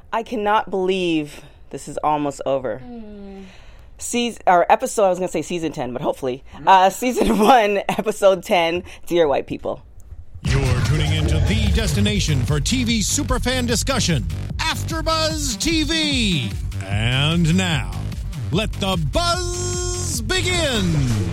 I cannot believe this is almost over. Season 10, but hopefully. Season 1, episode 10, Dear White People. You're tuning into the destination for TV superfan discussion, AfterBuzz TV. And now, let the buzz begin.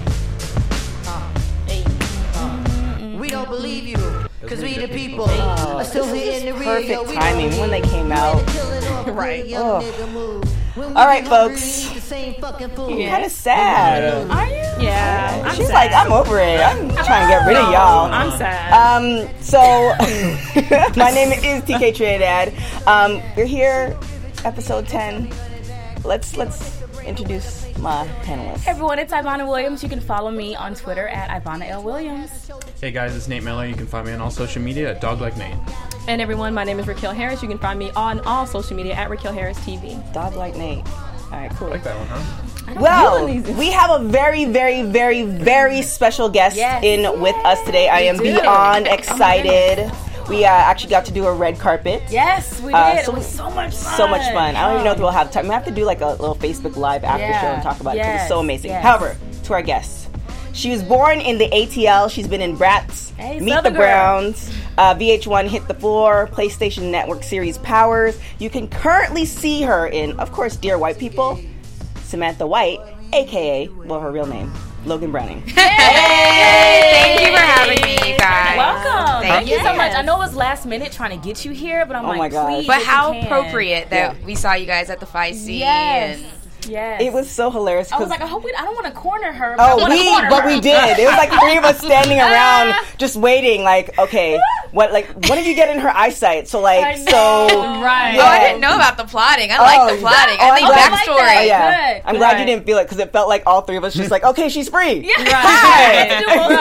We don't believe you, because we the people are still here in the real. Perfect timing when they came out. Right. All right, folks. Kind of sad. Are you? Yeah. She's like, I'm over it. I'm trying to get rid of y'all. I'm sad. So, my name is TK Trinidad. We're here, episode 10. Let's introduce my panelists. Hey everyone, it's Ivana Williams. You can follow me on Twitter at Ivana L. Williams. Hey guys, it's Nate Miller. You can find me on all social media at Dog Like Nate. And everyone, my name is Raquel Harris. You can find me on all social media at Raquel Harris TV. Dog Like Nate. All right, cool. I like that one, huh? Well, we have a very, very, very, very special guest in with us today. I am beyond excited. We actually got to do a red carpet. Yes, we did. It was so much fun. So much fun. I don't even know if we'll have time. We have to do like a little Facebook Live after show and talk about it because it's so amazing. Yes. However, to our guest. She was born in the ATL. She's been in Bratz, Meet the Browns, VH1 Hit the Floor, PlayStation Network series Powers. You can currently see her in, of course, Dear White People, Samantha White, a.k.a., well, her real name, Logan Browning. Thank you for having me, you guys. Welcome. Thank you so Yes. much. I know it was last minute trying to get you here, but I'm my like, God. please. But if how you can. appropriate that we saw you guys at the Feisty. Yes. And Yes. It was so hilarious. I was like, I hope I don't want to corner her. But we did. It was like three of us standing around just waiting, like, okay, what did you get in her eyesight? So, like, right. Yeah. Oh, I didn't know about the plotting. I like the plotting. I think backstory. Good. I'm glad you didn't feel it because it felt like all three of us just like, okay, she's free. Yeah. Hi.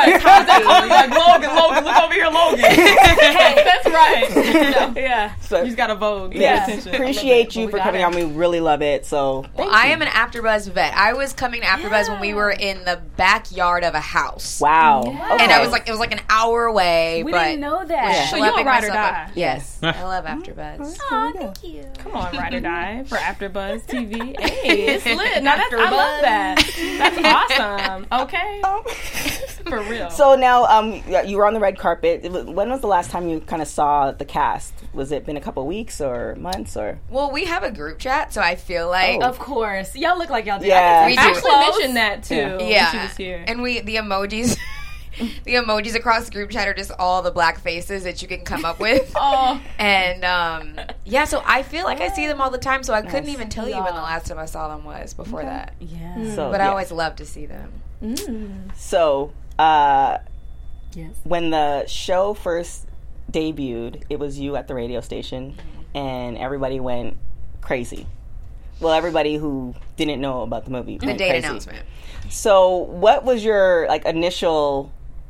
Logan, look over here, Logan. Hey, that's right. Yeah. So, You just got to vote. yes, appreciate you for coming on. We really love it. So, Well, I am an AfterBuzz vet. I was coming to AfterBuzz when we were in the backyard of a house. wow. Yeah. Okay. And it was like an hour away. We but didn't know that. So you a schlepping ride or myself die? up. Yes. I love AfterBuzz. Aw, thank you. Come on, Ride or Die for AfterBuzz TV. Hey, it's lit. Now I love that. That's awesome. Okay. For real. So now, you were on the red carpet. When was the last time you kind of saw the cast? Was it been a couple weeks or months or? Well, we have a group chat, so I feel like Of course. Y'all look like y'all did. Yeah. we do. Ashley mentioned that too. Yeah. When she was here. And the emojis the emojis across the group chat are just all the black faces that you can come up with. Oh. And so I feel like I see them all the time, so I couldn't even tell you when the last time I saw them was before that. Yeah. So, But I always love to see them. So, Yes. when the show first debuted, it was you at the radio station, and everybody went crazy. Well, everybody who didn't know about the movie The went date crazy. announcement. So, what was your initial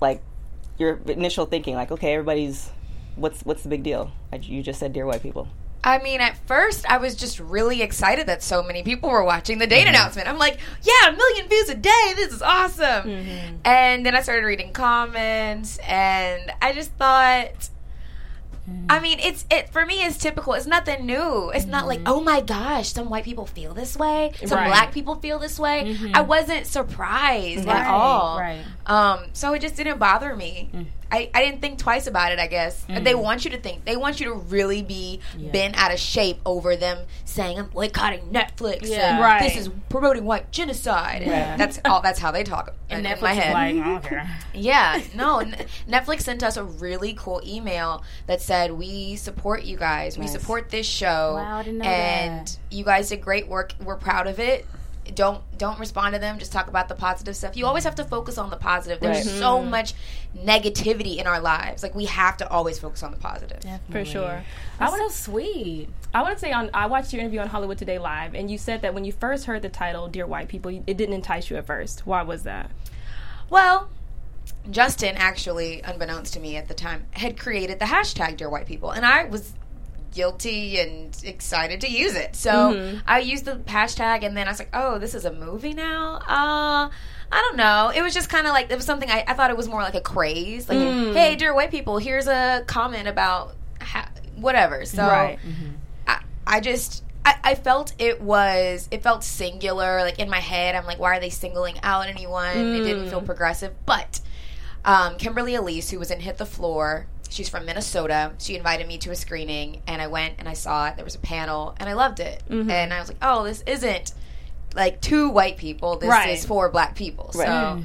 thinking? Like, okay, everybody's what's the big deal? You just said Dear White People. I mean, at first, I was just really excited that so many people were watching the date announcement. I'm like, yeah, 1 million views a day. This is awesome. And then I started reading comments, and I just thought, I mean, for me, it's typical. It's nothing new. It's not like, oh my gosh, some white people feel this way. Some Right. black people feel this way. I wasn't surprised at all. Right. So it just didn't bother me. I didn't think twice about it, I guess. They want you to think. They want you to really be bent out of shape over them saying, I'm boycotting Netflix. Yeah. And Right. this is promoting white genocide. And that's how they talk And in Netflix my is head. like, I don't care. Yeah, no. Netflix sent us a really cool email that said, we support you guys. We support this show. Wow, I didn't know and that. you guys did great work. We're proud of it. Don't respond to them. Just talk about the positive stuff. You always have to focus on the positive. There's so much negativity in our lives. Like, we have to always focus on the positive. For sure. That's so sweet. I want to say I watched your interview on Hollywood Today Live, and you said that when you first heard the title Dear White People, it didn't entice you at first. Why was that? Well, Justin, actually, unbeknownst to me at the time, had created the hashtag Dear White People, and I was guilty and excited to use it. So I used the hashtag, and then I was like, oh, this is a movie now? I don't know. It was just kind of like, it was something I thought it was more like a craze. Like, hey, Dear White People, here's a comment about whatever. So Right. I felt it felt singular. Like in my head, I'm like, why are they singling out anyone? It didn't feel progressive. But Kimberly Elise, who was in Hit the Floor, she's from Minnesota. She invited me to a screening, and I went and I saw it. There was a panel, and I loved it. And I was like, oh, this isn't like 2 white people. This is 4 black people. So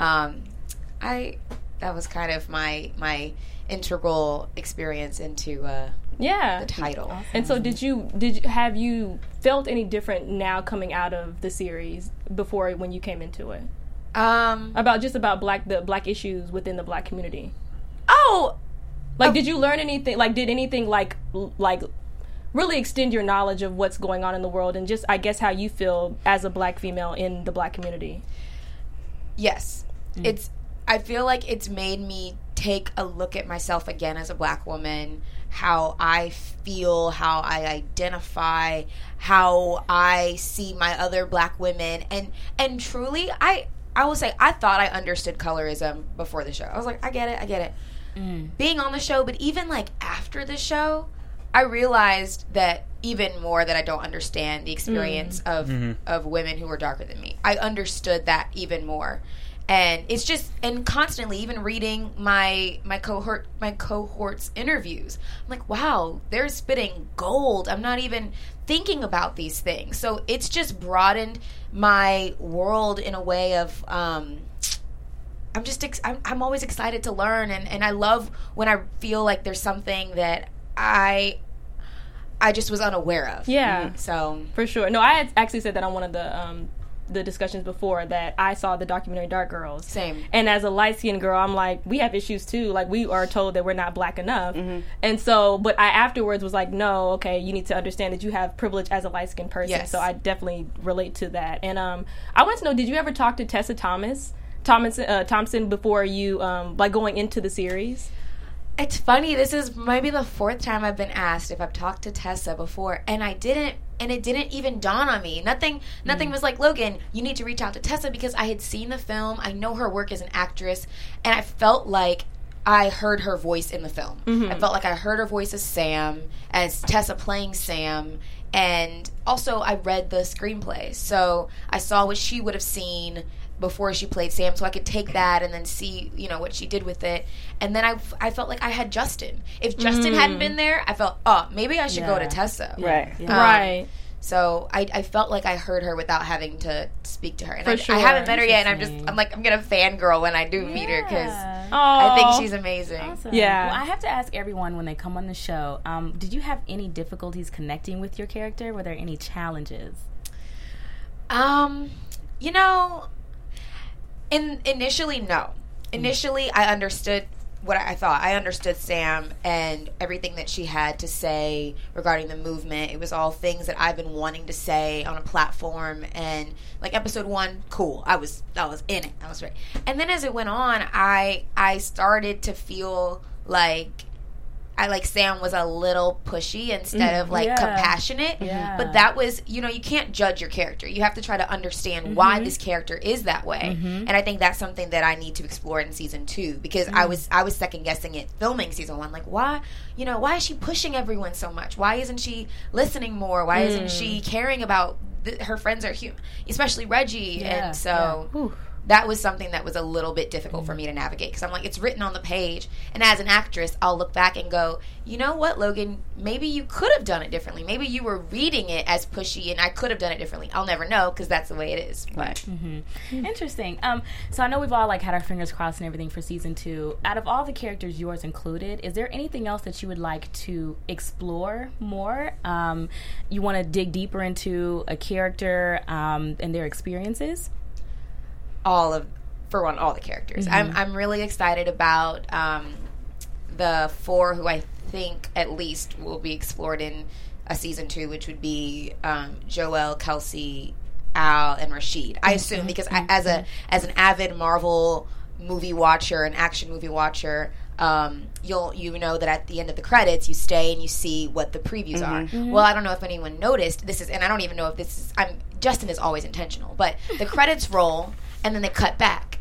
that was kind of my integral experience into the title. Awesome. And so have you felt any different now coming out of the series before when you came into it? About the black issues within the black community. Did you learn anything? Like, did anything like really extend your knowledge of what's going on in the world, and just, I guess, how you feel as a black female in the black community? Yes. I feel like it's made me take a look at myself again as a black woman, how I feel, how I identify, how I see my other black women, and truly, I will say, I thought I understood colorism before the show. I was like, I get it. Being on the show, but even like after the show, I realized that even more that I don't understand the experience of women who are darker than me. I understood that even more. And it's just, and constantly, even reading my cohort's interviews, I'm like, wow, they're spitting gold. I'm not even thinking about these things. So it's just broadened my world in a way of, I'm always excited to learn, and I love when I feel like there's something that I just was unaware of. Yeah. So for sure. No, I had actually said that on one of the discussions before, that I saw the documentary Dark Girls. Same. And as a light-skinned girl, I'm like, we have issues too. Like, we are told that we're not black enough. And so, but I afterwards was like, no, okay, you need to understand that you have privilege as a light-skinned person. Yes. So I definitely relate to that. And I want to know, did you ever talk to Tessa Thompson before you, like, going into the series? It's funny, this is maybe the 4th time I've been asked if I've talked to Tessa before, and I didn't, and it didn't even dawn on me. Nothing was like, Logan, you need to reach out to Tessa, because I had seen the film, I know her work as an actress, and I felt like I heard her voice in the film. I felt like I heard her voice as Sam, as Tessa playing Sam, and also I read the screenplay, so I saw what she would have seen before she played Sam, so I could take that and then see, what she did with it. And then I felt like I had Justin. If Justin hadn't been there, I felt, maybe I should go to Tessa. Right. Right. So I felt like I heard her without having to speak to her. And I haven't met her yet, and I'm going to fangirl when I do meet her, because I think she's amazing. Awesome. Yeah. Well, I have to ask everyone when they come on the show, did you have any difficulties connecting with your character? Were there any challenges? Initially, no. Initially, I understood what I thought. I understood Sam and everything that she had to say regarding the movement. It was all things that I've been wanting to say on a platform. And like episode 1, cool. I was in it. I was right. And then as it went on, I started to feel like Sam was a little pushy instead of compassionate. Yeah. But that was, you can't judge your character. You have to try to understand why this character is that way. And I think that's something that I need to explore in season 2, because I was second guessing it filming season 1. Like, why is she pushing everyone so much? Why isn't she listening more? Why isn't she caring about her friends are human, especially Reggie? And so that was something that was a little bit difficult for me to navigate, because I'm like, it's written on the page, and as an actress, I'll look back and go, you know what, Logan, maybe you could have done it differently. Maybe you were reading it as pushy, and I could have done it differently. I'll never know, because that's the way it is. But Interesting. So I know we've all had our fingers crossed and everything for season 2. Out of all the characters, yours included, is there anything else that you would like to explore more? You want to dig deeper into a character and their experiences? all the characters. I'm really excited about the 4 who I think at least will be explored in a season 2, which would be Joel, Kelsey, Al, and Rashid. I assume, because as an avid Marvel movie watcher, an action movie watcher, you know that at the end of the credits you stay and you see what the previews are. Well, I don't know if anyone noticed this is, and I don't even know if this is. Justin is always intentional, but the credits roll and then they cut back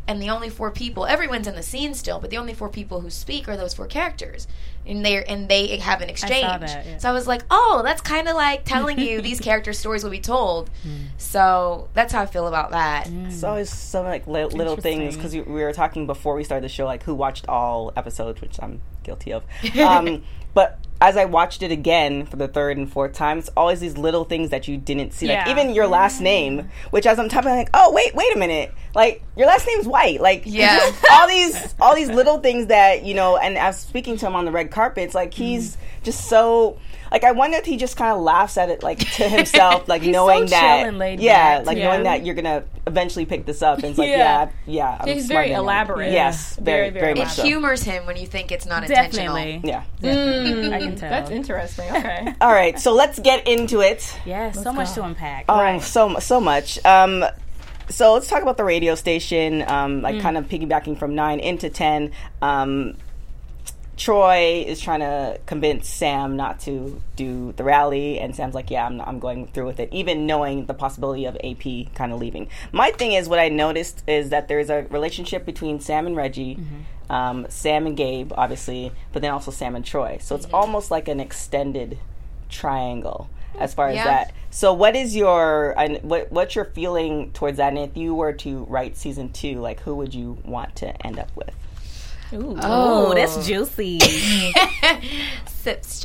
and the only 4 people, everyone's in the scene still, but the only 4 people who speak are those 4 characters, and they have an exchange. I saw that, yeah. So I was like, oh, that's kind of like telling you these characters' stories will be told. So that's how I feel about that. It's always some like little things, because we were talking before we started the show, like who watched all episodes, which I'm guilty of. But as I watched it again for the 3rd and 4th time, it's always these little things that you didn't see. Like even your last name, which as I'm typing, like, oh wait a minute, like your last name's White. Like just all these little things that, you know. And I was speaking to him on the red carpet. It's like he's just so. Like, I wonder if he just kind of laughs at it, like, to himself, like, knowing so that, chill and laid back. knowing that you're gonna eventually pick this up, and it's like, I'm he's very elaborate. Yes, very It much so. humors him when you think it's not intentional. Yeah, I can tell. That's interesting. Okay. All right, so let's get into it. Yeah, so much to unpack. So much. So let's talk about the radio station. Kind of piggybacking from 9 into 10. Troy is trying to convince Sam not to do the rally, and Sam's like, I'm going through with it, even knowing the possibility of AP kind of leaving. My thing is, what I noticed is that there's a relationship between Sam and Reggie, Sam and Gabe, obviously, but then also Sam and Troy. So it's almost like an extended triangle as far as that. So what is what's your feeling towards that? And if you were to write season 2, like, who would you want to end up with? Ooh. Oh, that's juicy. Sips.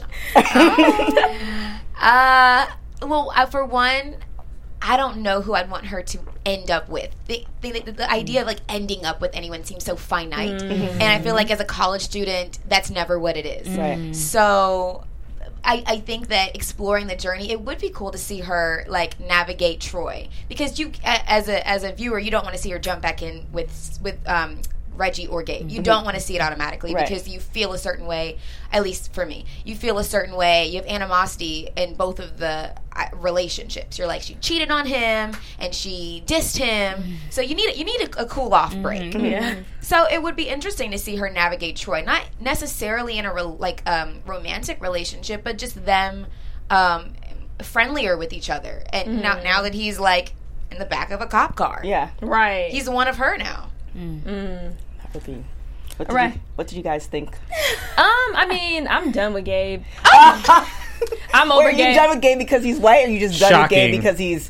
For one, I don't know who I'd want her to end up with. The idea of like ending up with anyone seems so finite, and I feel like as a college student, that's never what it is. Right. So I think that exploring the journey, it would be cool to see her like navigate Troy, because you as a viewer, you don't want to see her jump back in with Reggie or Gabe. You don't want to see it automatically because you feel a certain way, at least for me. You feel a certain way. You have animosity in both of the relationships. You're like, she cheated on him and she dissed him. So you need a cool off break. So it would be interesting to see her navigate Troy, not necessarily in a romantic relationship, but just them friendlier with each other. And now that he's like in the back of a cop car. Yeah. Right. He's one of her now. That would be. What did you guys think? I mean, I'm done with Gabe. I'm over Gabe. Are you done with Gabe because he's white, or are you just done with Gabe because he's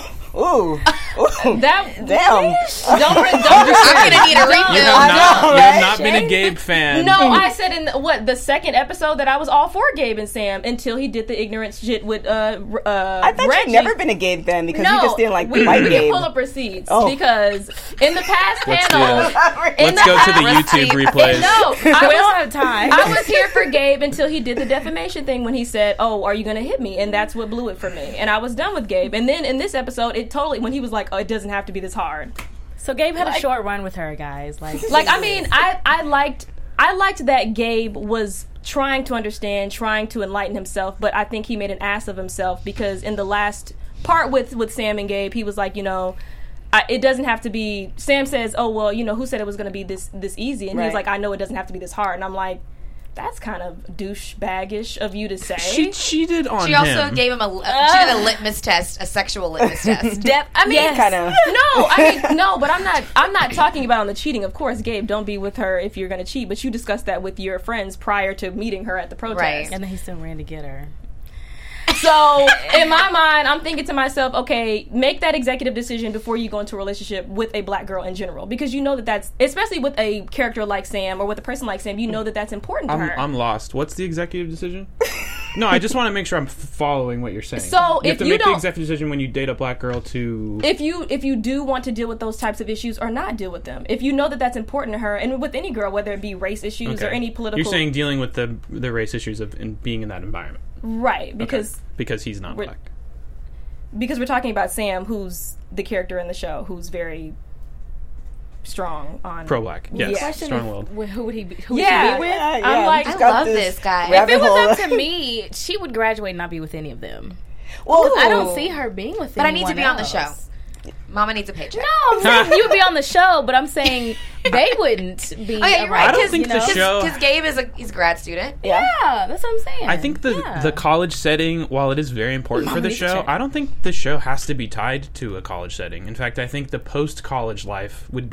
That damn. Don't I'm gonna need a refill. You have not been a Gabe fan. No, I said in the second episode that I was all for Gabe and Sam until he did the ignorant shit with I thought Reggie. you'd never been a Gabe fan because you just didn't like white we Gabe. can pull up receipts because in the past panels, let's go to the YouTube replays. No, we don't have time. I was here for Gabe until he did the defamation thing when he said, "Oh, are you going to hit me?" And that's what blew it for me. And I was done with Gabe. And then in this episode, it totally when he was like, "Oh, it doesn't have to be this hard." So Gabe had a short run with her, guys. Like I mean, I liked that Gabe was trying to understand, trying to enlighten himself, but I think he made an ass of himself because in the last part with Sam and Gabe, he was like, it doesn't have to be. Sam says, "Oh well, who said it was going to be this easy?" And he's like, "I know it doesn't have to be this hard." And I'm like, that's kind of douchebaggish of you to say. She cheated on him. She also gave him she did a litmus test, a sexual litmus test. I mean, kind of. No, but I'm not talking about on the cheating. Of course, Gabe, don't be with her if you're going to cheat. But you discussed that with your friends prior to meeting her at the protest, right? And then he still ran to get her. So in my mind, I'm thinking to myself, okay, make that executive decision before you go into a relationship with a black girl in general, because you know that's, especially with a character like Sam or with a person like Sam, you know that's important to her. I'm lost. What's the executive decision? No, I just want to make sure I'm following what you're saying. So you have to make the executive decision when you date a black girl to... If you do want to deal with those types of issues or not deal with them. If you know that that's important to her, and with any girl, whether it be race issues or any political... You're saying dealing with the race issues of being in that environment. Right, because he's not black. Because we're talking about Sam, who's the character in the show, who's very strong on pro-black. Yes, strong-willed. Who would he be? Who would she be with? I'm like, I love this guy. If it was up to me, she would graduate and not be with any of them. Well, I don't see her being with. But I need to be else. on the show. Mama needs a paycheck. No, I'm saying you would be on the show, but I'm saying they wouldn't be. Oh yeah, you're right. I don't think the show, because Gabe he's a grad student. Yeah, that's what I'm saying. I think the college setting, while it is very important for the show, I don't think the show has to be tied to a college setting. In fact, I think the post-college life would be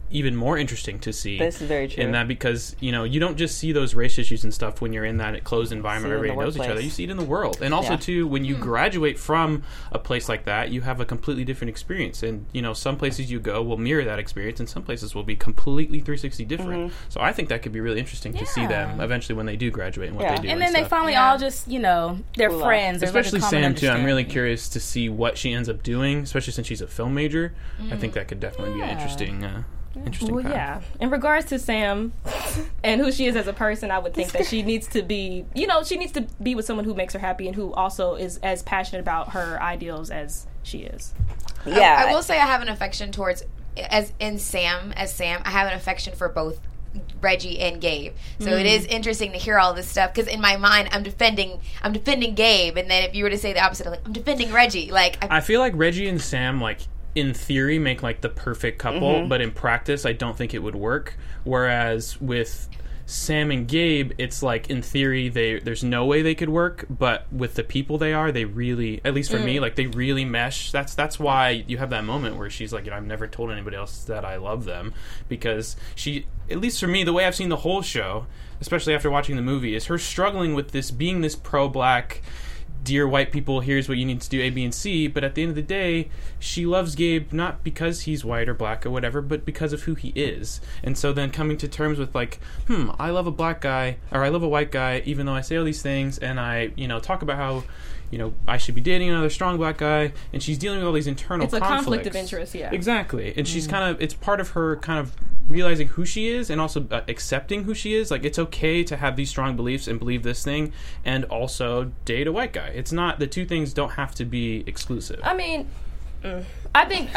even more interesting to see. This is very true. In that, because you don't just see those race issues and stuff when you're in that closed environment where everybody knows each other. You see it in the world, and also too when you graduate from a place like that, you have a completely different experience. And some places you go will mirror that experience, and some places will be completely 360 different. So I think that could be really interesting to see them eventually when they do graduate and what they do. And then they finally all just they're friends. Especially Sam too. I'm really curious to see what she ends up doing, especially since she's a film major. I think that could definitely be an interesting path. Yeah. In regards to Sam and who she is as a person, I would think that she needs to be, she needs to be with someone who makes her happy and who also is as passionate about her ideals as she is. Yeah. I will say I have an affection towards, as Sam, I have an affection for both Reggie and Gabe. So it is interesting to hear all this stuff, because in my mind I'm defending Gabe, and then if you were to say the opposite, I'm defending Reggie. I feel like Reggie and Sam, in theory, make the perfect couple, but in practice I don't think it would work. Whereas with Sam and Gabe, it's in theory there's no way they could work, but with the people they are, they really, at least for me, they really mesh. That's why you have that moment where she's like, I've never told anybody else that I love them, because she, at least for me, the way I've seen the whole show, especially after watching the movie, is her struggling with this, being this pro-black, dear white people, here's what you need to do, A, B, and C, but at the end of the day, she loves Gabe not because he's white or black or whatever, but because of who he is. And so then coming to terms with I love a black guy, or I love a white guy, even though I say all these things, and I, talk about how, I should be dating another strong black guy, and she's dealing with all these internal conflicts. It's a conflict of interest, yeah. Exactly. And she's it's part of her kind of realizing who she is, and also accepting who she is. It's okay to have these strong beliefs and believe this thing, and also date a white guy. It's not, the two things don't have to be exclusive. I think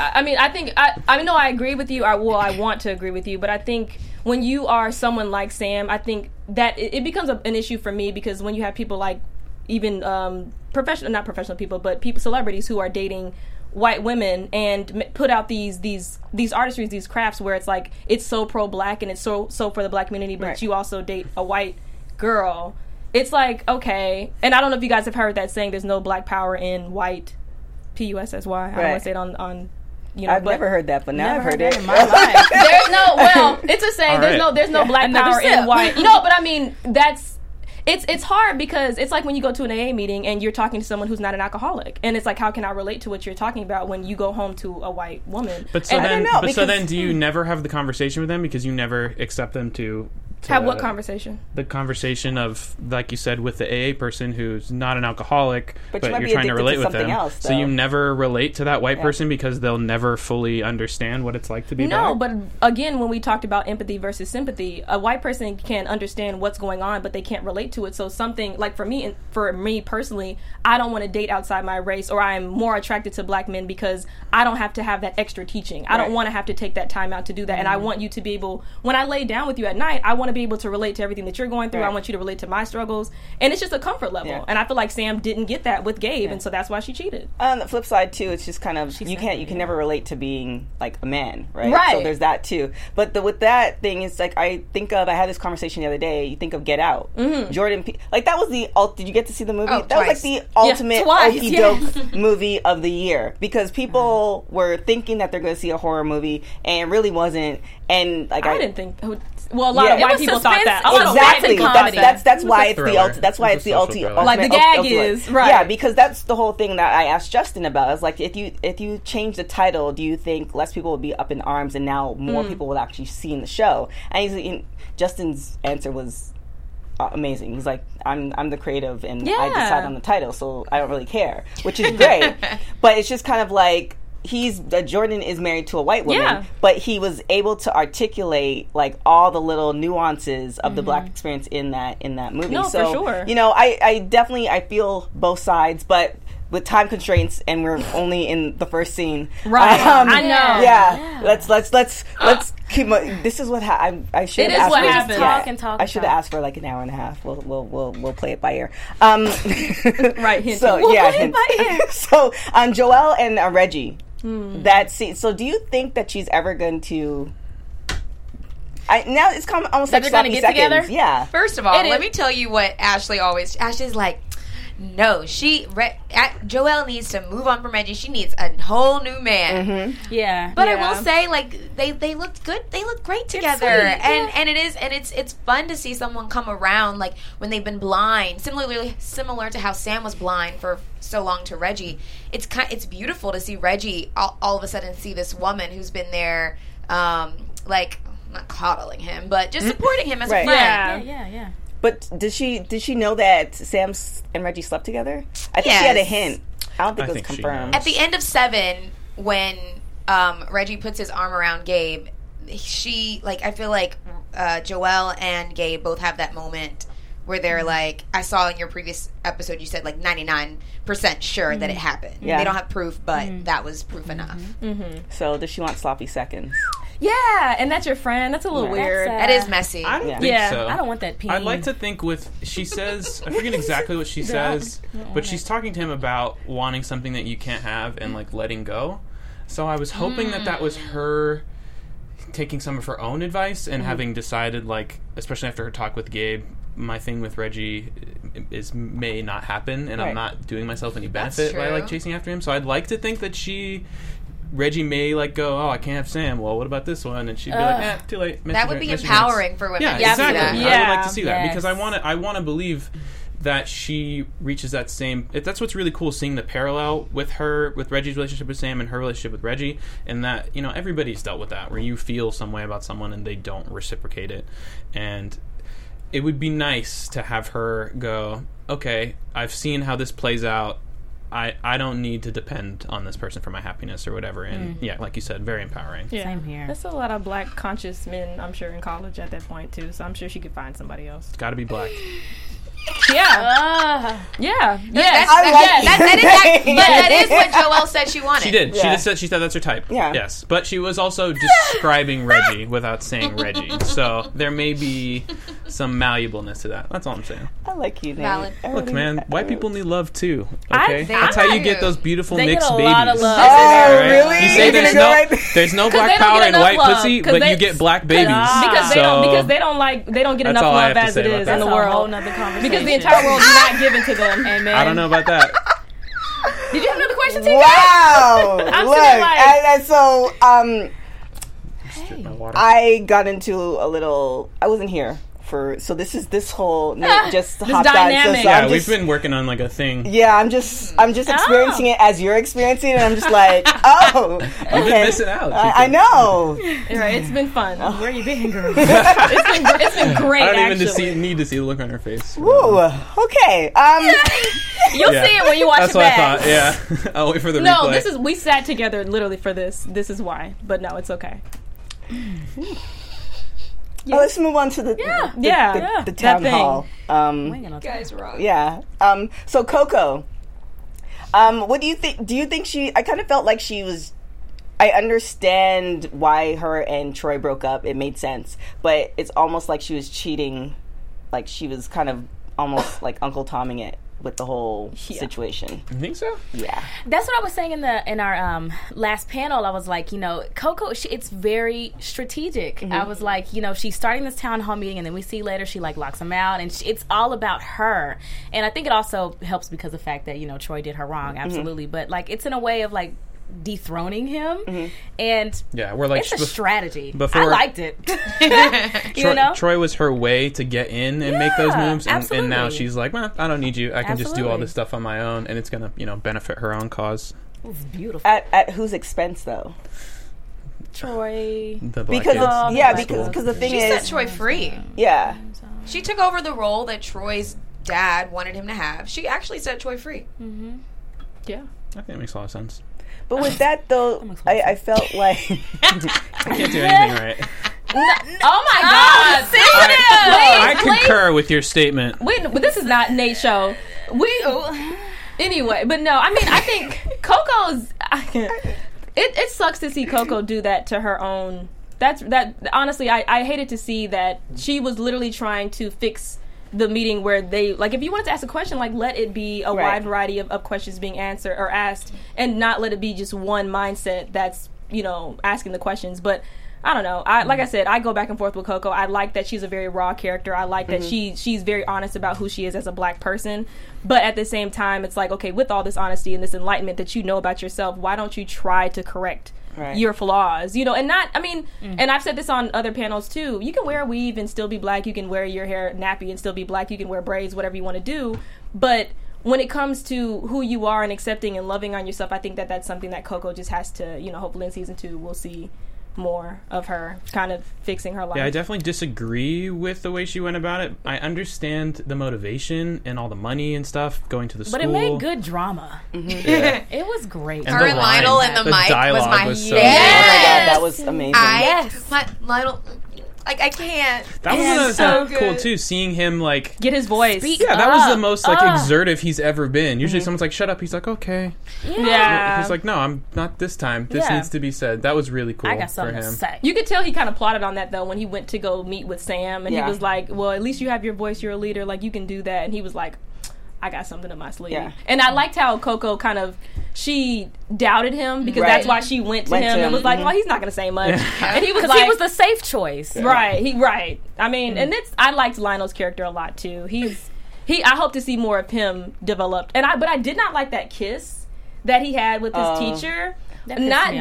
I agree with you. I want to agree with you, but I think when you are someone like Sam, I think that it becomes an issue for me, because when you have people like, even not professional people, but celebrities who are dating white women and put out these artistries, these crafts where it's so pro-black and it's so for the black community, but you also date a white girl. It's okay. And I don't know if you guys have heard that saying, there's no black power in white, Pussy. I don't want to say it on I've never heard that, but now I've heard it in my life. It's a saying. Right. There's no black power in white. No, but that's. It's hard, because it's like when you go to an AA meeting and you're talking to someone who's not an alcoholic, and it's how can I relate to what you're talking about when you go home to a white woman? But so then do you never have the conversation with them, because you never accept them to have what conversation? The conversation of, like you said, with the AA person who's not an alcoholic, but you're trying to relate with them. Else, so you never relate to that white person because they'll never fully understand what it's like to be black? No, but again, when we talked about empathy versus sympathy, a white person can understand what's going on, but they can't relate to it. So something for me personally, I don't want to date outside my race, or I'm more attracted to black men because I don't have to have that extra teaching. I don't want to have to take that time out to do that. And I want you to be able, when I lay down with you at night, I want to be able to relate to everything that you're going through. I want you to relate to my struggles, and it's just a comfort level. And I feel like Sam didn't get that with Gabe, and so that's why she cheated. On the flip side too, it's just kind of you can never relate to being a man, right? So there's that too. But with that thing, it's I had this conversation the other day. You think of Get Out, Jordan Peele, that was the did you get to see the movie? That was the ultimate okie doke movie of the year, because people were thinking that they're going to see a horror movie, and it really wasn't. And I didn't think. Well, a lot of white people thought that. Exactly. That's why it's the that's why it's the ultimate. Like the gag is right. Yeah, because that's the whole thing that I asked Justin about. It's if you change the title, do you think less people will be up in arms, and now more people will actually see in the show? And Justin's answer was amazing. He's like, I'm the creative, and I decide on the title, so I don't really care, which is great. But it's just kind of Jordan is married to a white woman, but he was able to articulate all the little nuances of the black experience in that movie. No, so, for sure. I definitely feel both sides, but with time constraints, and we're only in the first scene. Right. I know. Yeah. Let's keep. This is what I should. It is what happens. I should have asked for an hour and a half. We'll play it by ear. Right. Hint. So we'll play it by ear. So Joelle and Reggie. That scene. So do you think that she's ever going to? Now it's almost that they're going to get seconds. Together. Yeah. First of all, let me tell you what Ashley's like. No, Joelle needs to move on from Reggie. She needs a whole new man. Mm-hmm. Yeah, but I will say, like, they looked good. They look great together, and it's fun to see someone come around, like when they've been blind. Similar to how Sam was blind for so long to Reggie. It's beautiful to see Reggie all of a sudden see this woman who's been there, like not coddling him, but just supporting him as a friend. Yeah. But did she know that Sam and Reggie slept together? I think she had a hint. I don't think it was confirmed. At the end of 7, when Reggie puts his arm around Gabe, I feel like Joelle and Gabe both have that moment where they're like, I saw in your previous episode you said like 99% sure that it happened. Yeah. They don't have proof, but that was proof enough. Mm-hmm. So does she want sloppy seconds? Yeah, and that's your friend. That's a little weird. That is messy. I don't think so. I don't want that pee. I'd like to think she says, I forget exactly what she says, but she's talking to him about wanting something that you can't have and like letting go. So I was hoping that was her taking some of her own advice and having decided, like, especially after her talk with Gabe, my thing with Reggie may not happen, and I'm not doing myself any benefit by like chasing after him. So I'd like to think that Reggie may like go, oh, I can't have Sam. Well, what about this one? And she'd be like, too late. That would be empowering for women. Yeah, exactly. I would like to see that because I want to believe that she reaches that same. That's what's really cool, seeing the parallel with Reggie's relationship with Sam and her relationship with Reggie, and that everybody's dealt with that, where you feel some way about someone and they don't reciprocate it, and it would be nice to have her go, okay, I've seen how this plays out. I don't need to depend on this person for my happiness or whatever. And like you said, very empowering. Yeah. Same here. There's a lot of black conscious men, I'm sure, in college at that point too. So I'm sure she could find somebody else. It's got to be black. Yeah. Yeah. That is what Joelle said she wanted. She did. Yeah. She said that's her type. Yeah. Yes. But she was also describing Reggie without saying Reggie. So there may be some malleableness to that. That's all I'm saying. I like you, Nate. Valid. Look, man, white people need love too. Okay? That's how you get those beautiful mixed babies. Lot of love. Oh, really? You say there's no black power in white pussy, but you get black babies. Because they don't get enough love as it is in the world. Because the entire world is not given to them. Amen. I don't know about that. Did you have another question, TK? Wow. I got into a little. I wasn't here. So this whole just this dynamic. So we've been working on like a thing. Yeah, I'm just experiencing it as you're experiencing it, and I'm just like, okay. You've been missing out. I know. Right, it's been fun. Where you been, girl? it's been great. I don't even need to see the look on her face. Woo. Okay. You'll see it when you watch it back. That's what I thought. Yeah. I'll wait for the replay. We sat together literally for this. This is why. But no, it's okay. Yeah. Let's move on to the town hall. Guys, wrong. Yeah. So Coco, what do you think? Do you think I kind of felt like she was. I understand why her and Troy broke up. It made sense, but it's almost like she was cheating. Like she was kind of almost like Uncle Tomming it with the whole situation. You think so? Yeah. That's what I was saying in our last panel. I was like, Coco, it's very strategic. I was like, she's starting this town hall meeting, and then we see later she like locks him out, and it's all about her. And I think it also helps because of the fact that Troy did her wrong, absolutely. But like it's in a way of like dethroning him, and we're like it's a strategy. Before, I liked it. Troy was her way to get in and make those moves, and now she's like, well, I don't need you. I can just do all this stuff on my own, and it's gonna benefit her own cause. It's beautiful. At whose expense though? Troy. The black because the thing she is, set Troy free. Yeah, she took over the role that Troy's dad wanted him to have. She actually set Troy free. Yeah, I think it makes a lot of sense. But with that, though, I felt like... I can't do anything right. Oh, my God. I concur with your statement. But this is not Nate's show. Anyway, but no, I mean, I think Coco's... It sucks to see Coco do that to her own... Honestly, I hated to see that she was literally trying to fix... the meeting where they if you wanted to ask a question, let it be a wide variety of questions being answered or asked, and not let it be just one mindset that's asking the questions. But I don't know. Like I said, I go back and forth with Coco. I like that she's a very raw character. I like that she's very honest about who she is as a black person. But at the same time, it's like, okay, with all this honesty and this enlightenment that you know about yourself, why don't you try to correct your flaws? You know, and not, I mean, and I've said this on other panels too. You can wear a weave and still be black. You can wear your hair nappy and still be black. You can wear braids, whatever you want to do. But when it comes to who you are and accepting and loving on yourself, I think that that's something that Coco just has to, you know, hopefully in season 2 we'll see more of her kind of fixing her life. Yeah, I definitely disagree with the way she went about it. I understand the motivation and all the money and stuff going to the school. But it made good drama. Yeah. It was great. Her and Lionel and the mic was my was so Oh my god, that was amazing. Lionel, like, I can't. That was so cool too, seeing him like get his voice. Yeah, that was the most like exertive he's ever been. Usually someone's like, shut up. He's like, okay. Yeah. He's like, no, I'm not this time. This needs to be said. That was really cool. I got something for him. to say. You could tell he kind of plotted on that though when he went to go meet with Sam and he was like, well, at least you have your voice, you're a leader, like you can do that. And he was like, I got something in my sleeve. Yeah. And I liked how Coco kind of, she doubted him because that's why she went to him and was like, well, he's not going to say much. And he was like, he was the safe choice. Right. I mean, and I liked Lionel's character a lot too. I hope to see more of him developed. But I did not like that kiss that he had with his teacher. Not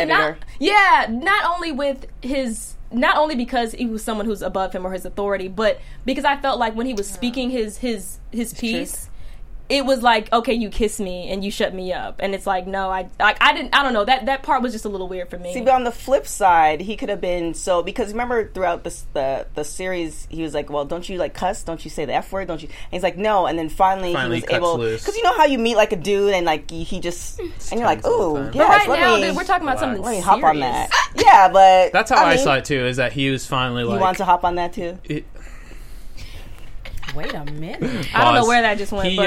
only because he was someone who's above him or his authority, but because I felt like when he was speaking his piece, it was like, okay, you kiss me and you shut me up, and it's like, no, I don't know, that part was just a little weird for me. See, but on the flip side, he could have been because remember throughout the series, he was like, well, don't you like cuss? Don't you say the F word? Don't you? And he's like, no, and then finally he was able, because you know how you meet like a dude and like he just and you're like, ooh, yeah, we're talking about something. Let me hop on that. Yeah, but that's how I saw it too. Is that he was finally like, you want to hop on that too? Wait a minute. I don't know where that just went. He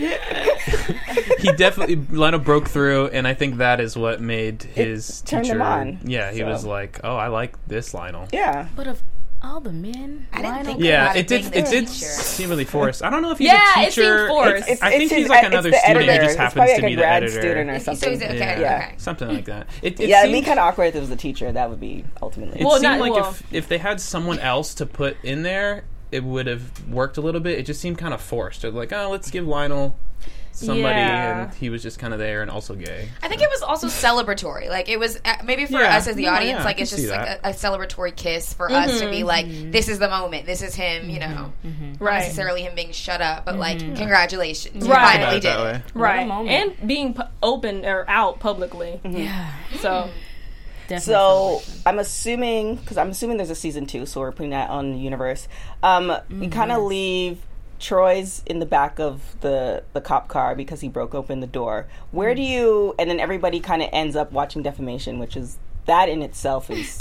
definitely, Lionel broke through, and I think that is what made his turned teacher. Him on. Yeah, he was like, "Oh, I like this Lionel." Yeah, but of all the men, I didn't think it did seem really forced. I don't know if he's a teacher. It seemed forced. I think he's like another student. He just happens to be the editor, student or something. So okay. Something like that. It it'd be kind of awkward if it was the teacher. That would be ultimately. It seemed like if they had someone else to put in there, it would have worked a little bit. It just seemed kind of forced. They're like, oh, let's give Lionel somebody, and he was just kind of there and also gay. I think it was also celebratory. Like, it was maybe for us as the audience, like it's just like a celebratory kiss for us to be like, this is the moment, this is him, you know, not necessarily him being shut up, but like, congratulations, you finally did it. Right, and being open or out publicly. Yeah, so. Definitely. So I'm assuming there's a season 2, so we're putting that on the universe. We kind of leave Troy's in the back of the cop car because he broke open the door. Where do you? And then everybody kind of ends up watching Defamation, which is that in itself is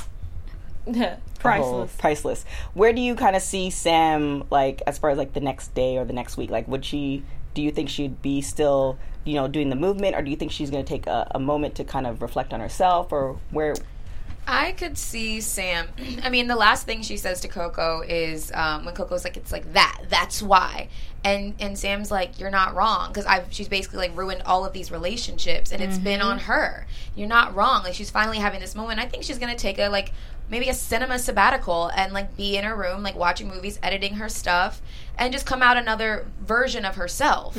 priceless. Where do you kind of see Sam, like as far as like the next day or the next week? Like, do you think she'd be still, you know, doing the movement, or do you think she's going to take a moment to kind of reflect on herself, or where? I could see Sam. I mean, the last thing she says to Coco is when Coco's like, "It's like that's why," and Sam's like, "You're not wrong," because she's basically like ruined all of these relationships, and it's been on her. You're not wrong. Like, she's finally having this moment. I think she's going to take maybe a cinema sabbatical and like be in her room, like watching movies, editing her stuff, and just come out another version of herself.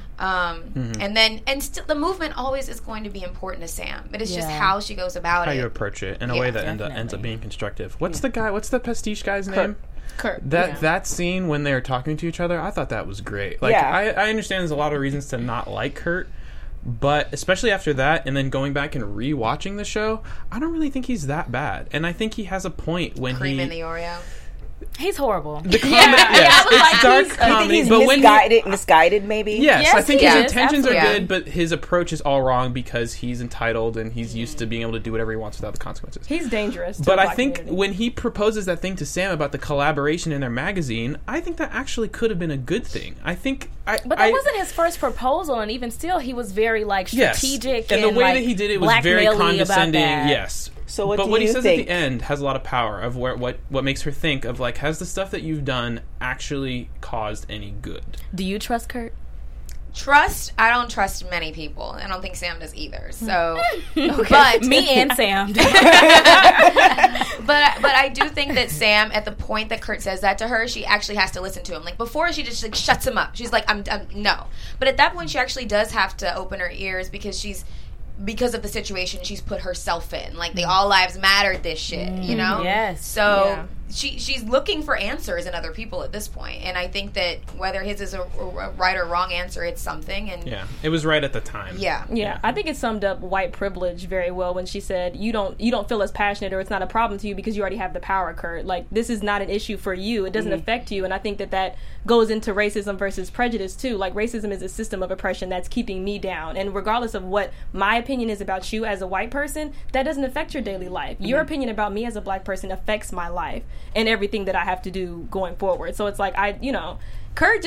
And then the movement always is going to be important to Sam, but it's just how she goes about how it, you approach it in a way that ends up being constructive. What's the pastiche guy's name? Kurt. That scene when they're talking to each other, I thought that was great. Like, I understand there's a lot of reasons to not like Kurt, but especially after that, and then going back and re-watching the show, I don't really think he's that bad. And I think he has a point when Cream in the Oreo. He's horrible. The comedy, it's dark comedy, he's but misguided, maybe. Yes, I think his intentions absolutely. are good, but his approach is all wrong because he's entitled and he's used to being able to do whatever he wants without the consequences. He's dangerous. But I think when he proposes that thing to Sam about the collaboration in their magazine, I think that actually could have been a good thing. I think, but that wasn't his first proposal, and even still, he was very like strategic, and the way that he did it was very condescending. Yes. So what he says at the end has a lot of power of what makes her think of like, has the stuff that you've done actually caused any good? Do you trust Kurt? Trust, I don't trust many people. I don't think Sam does either. So, but me and Sam. but I do think that Sam, at the point that Kurt says that to her, she actually has to listen to him. Like before, she just like shuts him up. She's like, I'm no. But at that point, she actually does have to open her ears because of the situation she's put herself in. Like the all lives matter this shit, you know? Yes. So she's looking for answers in other people at this point. And I think that whether his is a right or wrong answer, it's something. And yeah, it was right at the time. Yeah. I think it summed up white privilege very well when she said, you don't feel as passionate, or it's not a problem to you because you already have the power, Kurt. Like, this is not an issue for you. It doesn't affect you. And I think that goes into racism versus prejudice too. Like, racism is a system of oppression that's keeping me down. And regardless of what my opinion is about you as a white person, that doesn't affect your daily life. Your opinion about me as a black person affects my life and everything that I have to do going forward. So it's like, Kurt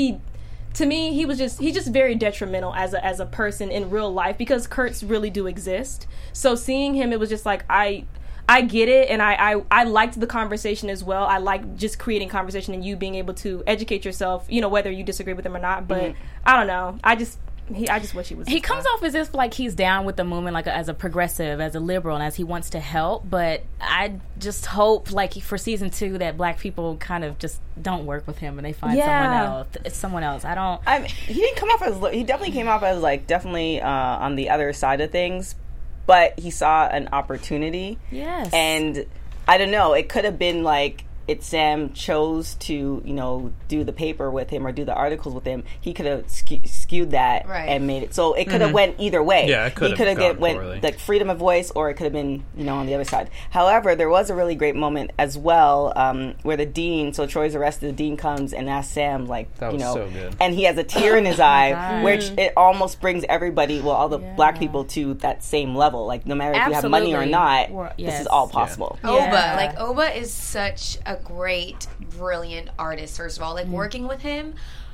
to me, he's just very detrimental as a person in real life, because Kurts really do exist. So seeing him, it was just like, I get it, and I liked the conversation as well. I like just creating conversation and you being able to educate yourself, whether you disagree with him or not. But I don't know. I just wish he was. He comes off as if like he's down with the movement, like as a progressive, as a liberal, and as he wants to help. But I just hope, like for season 2, that black people kind of just don't work with him and they find someone else. He didn't come off as. He definitely came off as like definitely on the other side of things, but he saw an opportunity. Yes, and I don't know. It could have been like. Sam chose to, do the paper with him or do the articles with him, he could have skewed that and made it. So it could have went either way. Yeah, it could have went like freedom of voice, or it could have been, on the other side. However, there was a really great moment as well where the dean, so Troy's arrested, the dean comes and asks Sam, like, that was so good. And he has a tear in his eye, which it almost brings everybody, all the black people to that same level. Like, no matter if you have money or not, this is all possible. Yeah. Oba is such a great, brilliant artist. First of all, like working with him,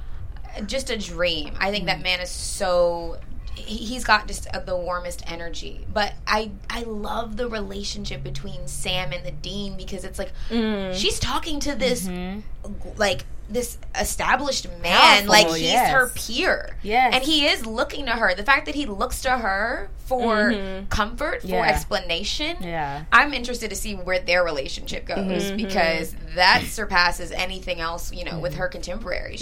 just a dream. I think that man is so. He's got just the warmest energy. But I love the relationship between Sam and the dean, because it's like she's talking to this like this established man, like he's her peer, and he is looking to her. The fact that he looks to her for comfort, for explanation, I'm interested to see where their relationship goes, because that surpasses anything else, with her contemporary.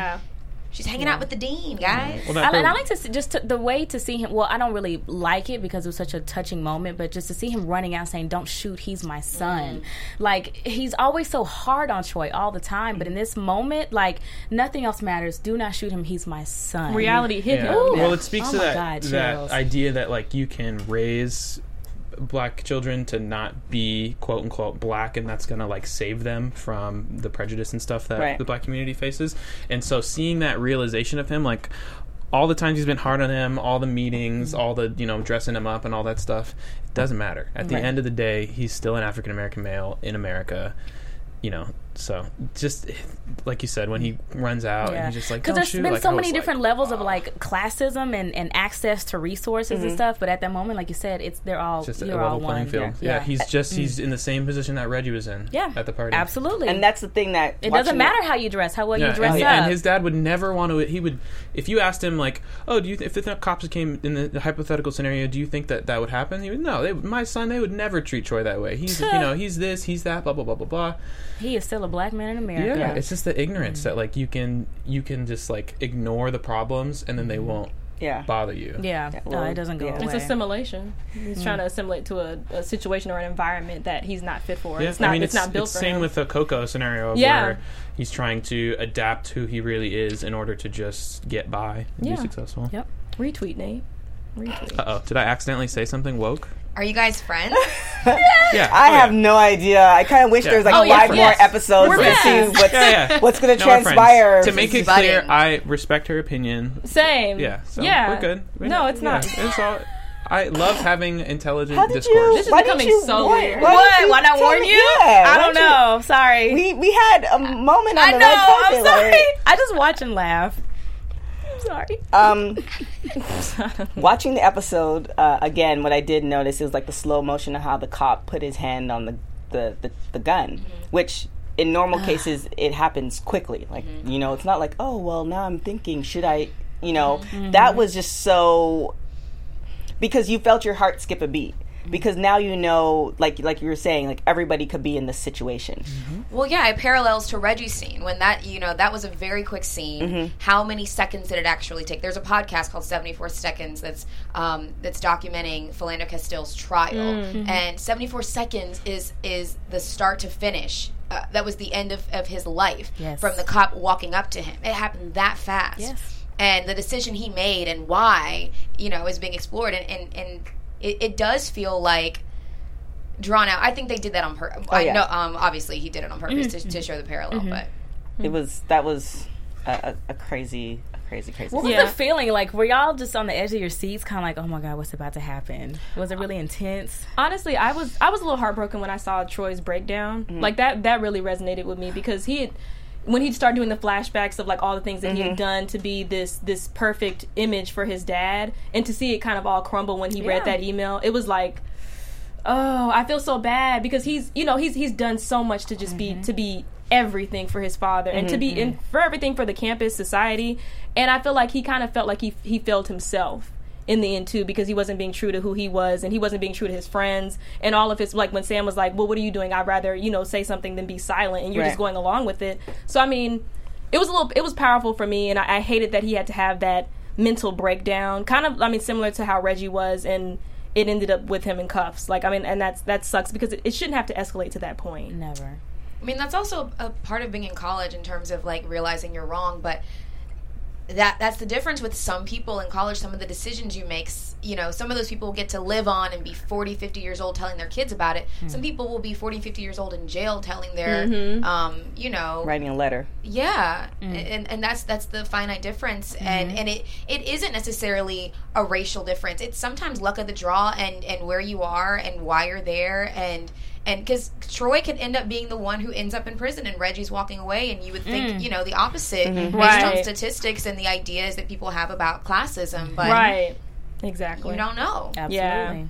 She's hanging out with the dean, guys. Well, and I like to see the way to see him. Well, I don't really like it because it was such a touching moment, but just to see him running out saying, "Don't shoot, he's my son." Like, he's always so hard on Troy all the time, but in this moment, like, nothing else matters. Do not shoot him, he's my son. Reality hit him. Well, it speaks to that idea that, like, you can raise black children to not be quote unquote black, and that's gonna like save them from the prejudice and stuff that the black community faces. And so seeing that realization of him, like all the times he's been hard on him, all the meetings, all the dressing him up and all that stuff, it doesn't matter. At the end of the day, he's still an African American male in America. So just like you said, when he runs out and he's just like, because there's been so many different levels of like classism and access to resources and stuff, but at that moment, like you said, they're all just a level playing field. He's in the same position that Reggie was in at the party. Absolutely. And that's the thing that it doesn't matter how you dress, how well you dress up. And his dad would never want to. He would, if you asked him like, oh, if the cops came in the hypothetical scenario, do you think that would happen? He would, no, my son, they would never treat Troy that way. He's he's this, he's that, blah blah blah blah blah. He is still a black man in America. Yeah, it's just the ignorance that like you can just like ignore the problems and then they won't bother you. No, it doesn't go away. It's assimilation. He's trying to assimilate to a situation or an environment that he's not fit for. Yeah. It's not built for him. Same with the Coco scenario where he's trying to adapt who he really is in order to just get by and be successful. Yep. Retweet, Nate. Retweet. Uh-oh. Did I accidentally say something woke? Are you guys friends? I have no idea. I kind of wish there was like 5 more episodes to see what's going to transpire. To make it clear, I respect her opinion. Same. Yeah. So we're good. No, it's not. It's all. I love having intelligent discourse. This is becoming so weird. Why not warn you? I don't know. Sorry. We had a moment on the red carpet. I'm sorry. I just watch and laugh. Sorry. Watching the episode again, what I did notice is like the slow motion of how the cop put his hand on the gun, which in normal cases it happens quickly. Like it's not like, oh well, now I'm thinking, should I You know, that was just so, because you felt your heart skip a beat. Because now you know, like you were saying, like everybody could be in this situation. Well, yeah, it parallels to Reggie's scene when that was a very quick scene. How many seconds did it actually take? There's a podcast called 74 Seconds that's documenting Philando Castile's trial, and 74 seconds is the start to finish. That was the end of his life from the cop walking up to him. It happened that fast. Yes. And the decision he made and why, is being explored, and it does feel like drawn out. I think they did that on purpose. Obviously he did it on purpose to show the parallel, but that was a crazy. What was the feeling like? Were y'all just on the edge of your seats, kind of like, oh my god, what's about to happen? Was it really intense? Honestly, I was a little heartbroken when I saw Troy's breakdown. Like that really resonated with me, because when he'd start doing the flashbacks of like all the things that he had done to be this perfect image for his dad, and to see it kind of all crumble when he read that email, it was like, oh, I feel so bad, because he's done so much to just be everything for his father, and to be for everything for the campus, society, and I feel like he kind of felt like he failed himself in the end too, because he wasn't being true to who he was, and he wasn't being true to his friends, and all of his, like when Sam was like, well, what are you doing? I'd rather say something than be silent, and you're just going along with it. So I mean, it was powerful for me, and I hated that he had to have that mental breakdown, kind of, I mean, similar to how Reggie was, and it ended up with him in cuffs. Like, I mean, and that sucks, because it shouldn't have to escalate to that point. Never. I mean, that's also a part of being in college in terms of like realizing you're wrong, but that's the difference with some people in college. Some of the decisions you make, some of those people will get to live on and be 40, 50 years old telling their kids about it. Some people will be 40, 50 years old in jail telling their, writing a letter. Yeah. And that's the finite difference. And it isn't necessarily a racial difference. It's sometimes luck of the draw and where you are and why you're there, and because Troy could end up being the one who ends up in prison and Reggie's walking away, and you would think, the opposite based on statistics and the ideas that people have about classism. But exactly. You don't know. Absolutely.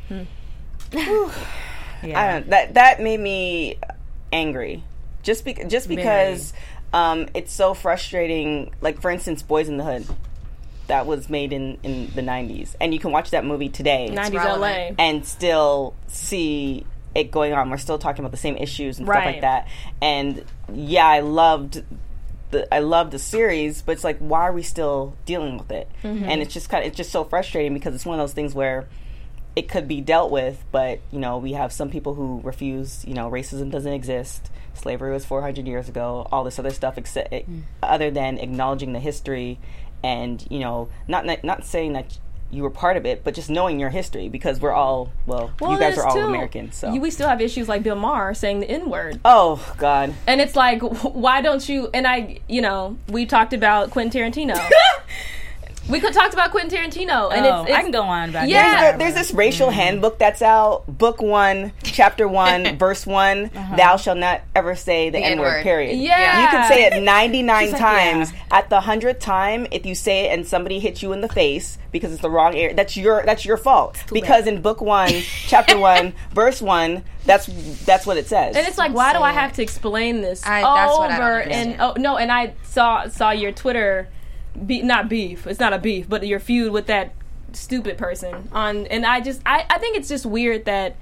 I don't, that made me angry. Just because it's so frustrating. Like, for instance, Boys in the Hood. That was made in the 90s. And you can watch that movie today. 90s LA. And still see it going on. We're still talking about the same issues and stuff like that. And I loved the series, but it's like, why are we still dealing with it? And it's just so frustrating, because it's one of those things where it could be dealt with, but we have some people who refuse. Racism doesn't exist. Slavery was 400 years ago. All this other stuff, other than acknowledging the history, and not saying that you were part of it, but just knowing your history, because we're all, you guys are all Americans. So we still have issues like Bill Maher saying the N-word. Oh, God. And it's like, why don't you, and we talked about Quentin Tarantino. We talked about Quentin Tarantino, and it's I can go on about that. There's this racial handbook that's out, book 1, chapter 1, verse 1. Thou shalt not ever say the N-word. Period. Yeah, you can say it 99 times. At the 100th time, if you say it and somebody hits you in the face because it's the wrong area, that's your fault. Because in book 1, chapter 1, verse 1, that's what it says. And it's like, why do I have to explain this over and and I saw your Twitter. Not beef. It's not a beef, but your feud with that stupid person and I think it's just weird that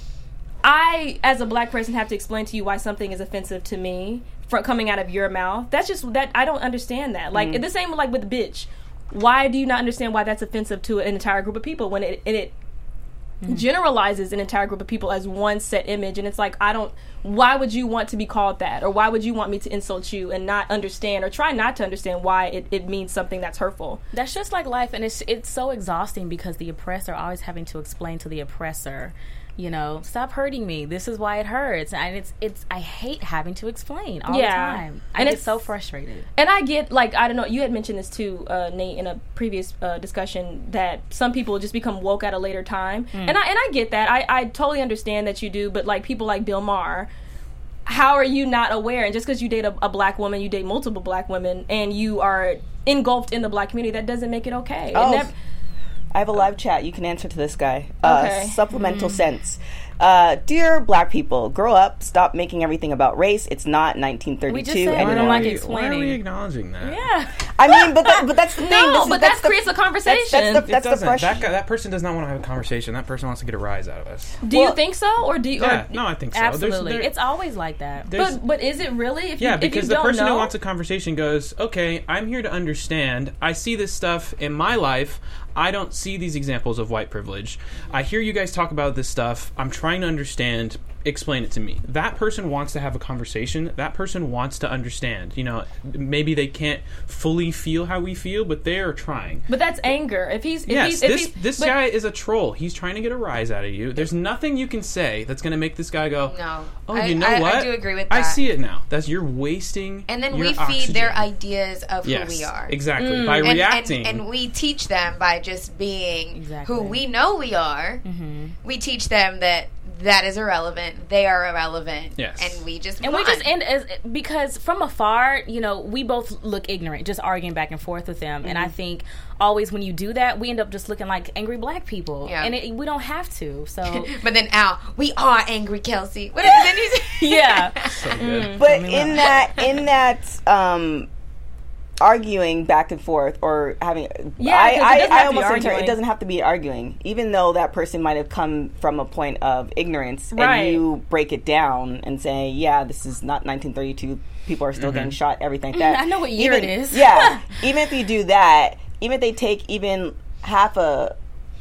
I, as a black person, have to explain to you why something is offensive to me coming out of your mouth. That's just that I don't understand that. Like the same like with bitch. Why do you not understand why that's offensive to an entire group of people when it generalizes an entire group of people as one set image? And it's like, why would you want to be called that, or why would you want me to insult you and not understand or try not to understand why it means something that's hurtful? That's just like life, and it's so exhausting, because the oppressor always having to explain to the oppressor, stop hurting me, this is why it hurts, and it's I hate having to explain all the time. I get so frustrated. And I get, like, I don't know, you had mentioned this too, Nate, in a previous discussion, that some people just become woke at a later time, and I get that. I totally understand that you do, but like people like Bill Maher, how are you not aware? And just because you date a black woman, you date multiple black women, and you are engulfed in the black community, that doesn't make it okay. I have a live chat. You can answer to this guy. Supplemental sense. Dear black people, grow up. Stop making everything about race. It's not 1932. We just said anymore. we don't like explaining. Why are we acknowledging that? Yeah. I mean, but that's the thing. No, but that creates a conversation. That's the frustration. That person does not want to have a conversation. That person wants to get a rise out of us. Do you think so, or do you? Yeah, no, I think so. Absolutely, it's always like that. But is it really? Because the person who wants a conversation goes, okay, I'm here to understand. I see this stuff in my life. I don't see these examples of white privilege. I hear you guys talk about this stuff. I'm trying to understand. Explain it to me. That person wants to have a conversation. That person wants to understand. You know, maybe they can't fully feel how we feel, but they are trying. But that's anger. This guy is a troll. He's trying to get a rise out of you. There's nothing you can say that's going to make this guy go, no. Oh, you know what? I do agree with that. I see it now. You're wasting. And then your we oxygen. feed their ideas of who we are. Exactly. By reacting. And we teach them by just being who we know we are. Mm-hmm. We teach them that is irrelevant. They are irrelevant. Yes. And we just end as because from afar, you know, we both look ignorant, just arguing back and forth with them. Mm-hmm. And I think always when you do that, we end up just looking like angry black people. Yeah. And we don't have to. So, but then we are angry, Kelsey. What is it? Yeah. So good. But in that arguing back and forth or having I almost think it doesn't have to be arguing, even though that person might have come from a point of ignorance, and you break it down and say, yeah, this is not 1932, people are still getting shot, everything like that. I know what year it is. Yeah. Even if you do that, even if they take even half of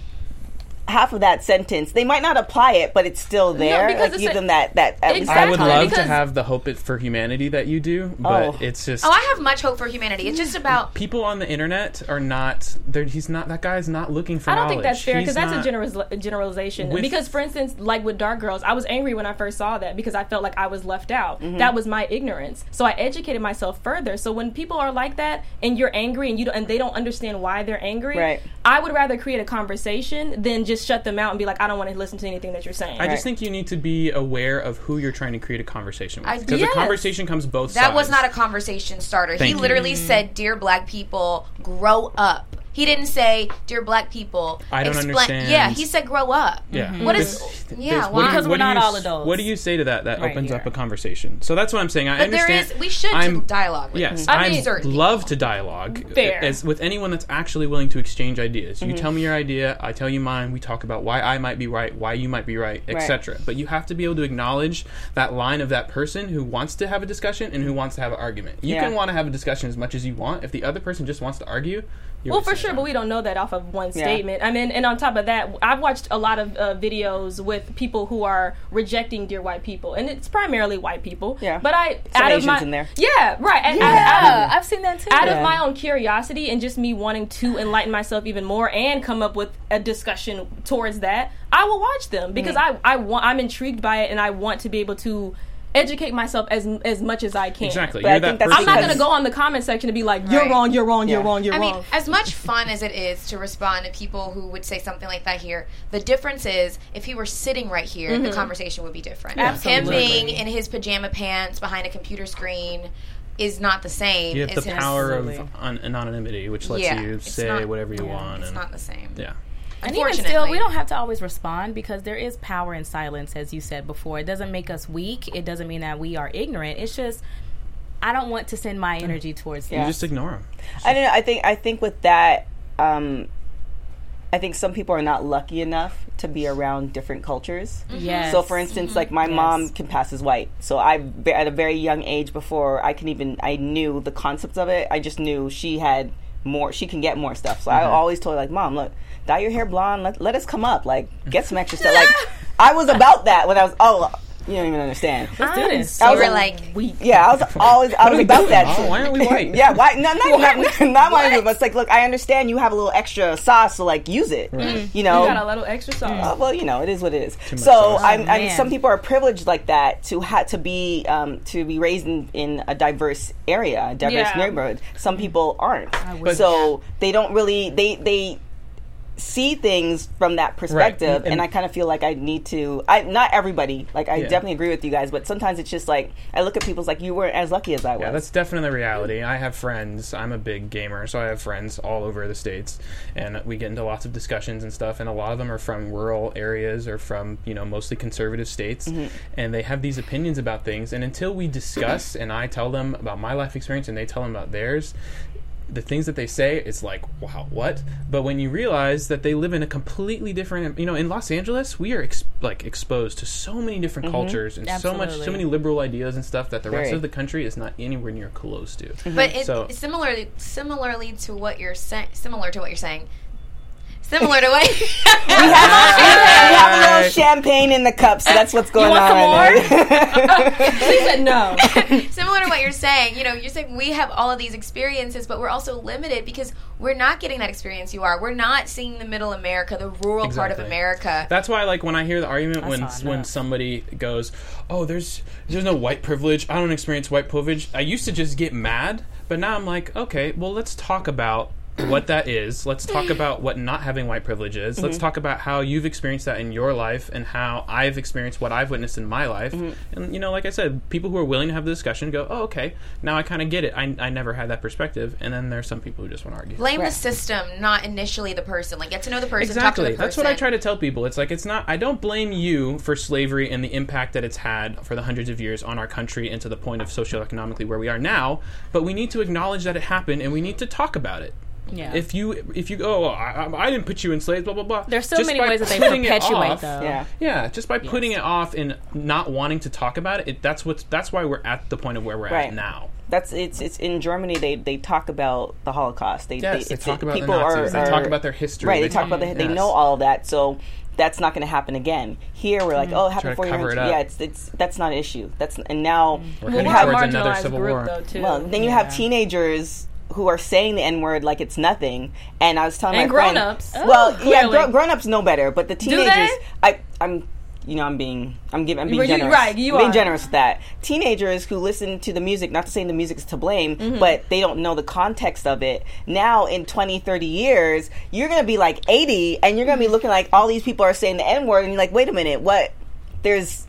that sentence, they might not apply it, but it's still there. No, give them that at least I would love because to have the hope for humanity that you do, but it's just. I have much hope for humanity. It's just about people on the internet are not. That guy's not looking for. I don't knowledge. think that's fair because that's a generalization. Because, for instance, like with Dark Girls, I was angry when I first saw that because I felt like I was left out. Mm-hmm. That was my ignorance. So I educated myself further. So when people are like that and you're angry and they don't understand why they're angry, I would rather create a conversation than just shut them out and be like, I don't want to listen to anything that you're saying. I just think you need to be aware of who you're trying to create a conversation with. Because a conversation comes both sides. That was not a conversation starter. He literally said, dear black people, grow up. He didn't say, dear black people, I don't understand. Yeah, he said grow up. Yeah. What is... Yeah, why? Because we're not all adults. What do you say to that opens up a conversation? So that's what I'm saying. I understand. We should dialogue with Yes, I love to dialogue. Fair. As with anyone that's actually willing to exchange ideas. You tell me your idea, I tell you mine, we talk about why I might be right, why you might be right, etc. But you have to be able to acknowledge that line of that person who wants to have a discussion and who wants to have an argument. You can want to have a discussion as much as you want. If the other person just wants to argue, well, for sure, but we don't know that off of one statement. I mean, and on top of that, I've watched a lot of videos with people who are rejecting Dear White People, and it's primarily white people. Yeah, but some Asians in there. Yeah, right. I've seen that too. Out of my own curiosity and just me wanting to enlighten myself even more and come up with a discussion towards that, I will watch them because I'm intrigued by it and I want to be able to educate myself as much as I can. Exactly. But I'm not going to go on the comment section and be like, you're wrong, you're wrong, you're wrong, you're wrong. I mean, as much fun as it is to respond to people who would say something like that here, the difference is if he were sitting right here, the conversation would be different. Absolutely. Him being in his pajama pants behind a computer screen is not the same. You have the power of anonymity, which lets you say whatever you want. It's not the same. Yeah. And even still, we don't have to always respond because there is power in silence, as you said before. It doesn't make us weak. It doesn't mean that we are ignorant. It's just, I don't want to send my energy towards that. You just ignore them. I don't know. I think with that, I think some people are not lucky enough to be around different cultures. Yes. So, for instance, like my mom can pass as white. So at a very young age, before I knew the concepts of it, I just knew she had more. She can get more stuff. So I always told her, like, Mom, look, dye your hair blonde. Let us come up. Like, get some extra stuff. Like, I was about that when I was. You don't even understand. Let's do this. You were like, yeah, I was about that. Why aren't we white? Yeah, why? Not white. But it's like, look, I understand you have a little extra sauce, so like, use it. Right. You know, you got a little extra sauce. Well, you know, it is what it is. Too much So sauce. I mean, some people are privileged like that to be raised in a diverse area, a diverse neighborhood. Some people aren't. So they don't really see things from that perspective, right. and I kind of feel like I need to. Not everybody, like I definitely agree with you guys, but sometimes it's just like I look at people's like you weren't as lucky as I was. Yeah, that's definitely the reality. I have friends. I'm a big gamer, so I have friends all over the states, and we get into lots of discussions and stuff. And a lot of them are from rural areas or from mostly conservative states, and they have these opinions about things. And until we discuss, and I tell them about my life experience, and they tell them about theirs. The things that they say, it's like, wow, what? But when you realize that they live in a completely different, in Los Angeles, we are exposed to so many different cultures and so many liberal ideas and stuff that the rest of the country is not anywhere near close to. But similarly to what you're saying, similar to what we have a little champagne in the cup, so that's what's going on. She said no. Similar to what you're saying, you're saying we have all of these experiences, but we're also limited because we're not getting that experience you are. We're not seeing the middle America, the rural part of America. That's why, when I hear the argument when somebody goes, "Oh, there's no white privilege. I don't experience white privilege." I used to just get mad, but now I'm like, okay, well, let's talk about what that is. Let's talk about what not having white privilege is. Let's talk about how you've experienced that in your life and how I've experienced what I've witnessed in my life. And, like I said, people who are willing to have the discussion go, oh, okay, now I kind of get it. I never had that perspective. And then there's some people who just want to argue. Blame the system, not initially the person. Get to know the person, exactly. talk to the person. That's what I try to tell people. It's like, I don't blame you for slavery and the impact that it's had for the hundreds of years on our country and to the point of socioeconomically where we are now, but we need to acknowledge that it happened and we need to talk about it. Yeah. If you go, I didn't put you in slaves, blah blah blah. There's so many ways that they perpetuate, though. Yeah, just by putting it off and not wanting to talk about it. That's why we're at the point of where we're at now. It's in Germany. They talk about the Holocaust. They talk about the Nazis. They talk about their history. Right. They talk about they know all of that. So that's not going to happen again. Here we're like, oh, it happened 4 years. Yeah, it's that's not an issue. And now we're heading towards another civil war. Though, too. Well, then you have teenagers who are saying the N-word like it's nothing. And I was telling my friend... grown-ups. Grown-ups know better, but the teenagers... I'm being generous. Right, you are. Being generous with that. Teenagers who listen to the music, not to say the music's to blame, but they don't know the context of it. Now, in 20, 30 years, you're going to be 80, and you're going to be looking like all these people are saying the N-word, and you're like, wait a minute, what? There's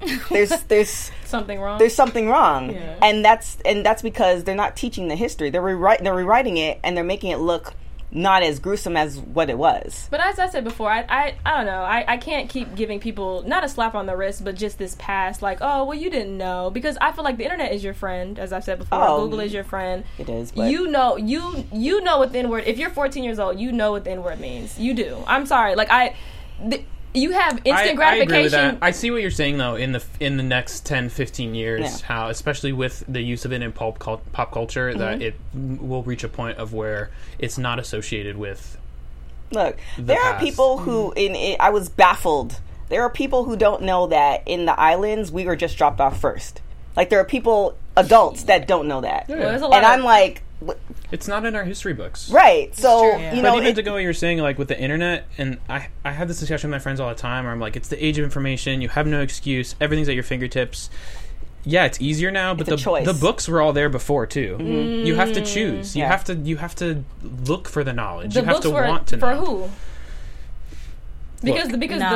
something wrong. There's something wrong, and that's because they're not teaching the history. They're rewriting it, and they're making it look not as gruesome as what it was. But as I said before, I don't know. I can't keep giving people not a slap on the wrist, but just this pass, oh, well, you didn't know, because I feel like the internet is your friend, as I've said before. Google is your friend. It is. But you know what the N-word. If you're 14 years old, you know what the N-word means. You do. I'm sorry. You have instant gratification. I agree with that. I see what you're saying, though, in the next 10, 15 years, how, especially with the use of it in pop culture, that it will reach a point of where it's not associated with there are people who, I was baffled. There are people who don't know that in the islands, we were just dropped off first. There are people, adults, that don't know that. Yeah. Well, and I'm like... It's not in our history books. Right. So, but even to go what you're saying, with the internet, and I have this discussion with my friends all the time where I'm like, it's the age of information, you have no excuse, everything's at your fingertips. Yeah, it's easier now, but the books were all there before too. Mm-hmm. You have to choose. You have to look for the knowledge. You have to want to know. For who? Because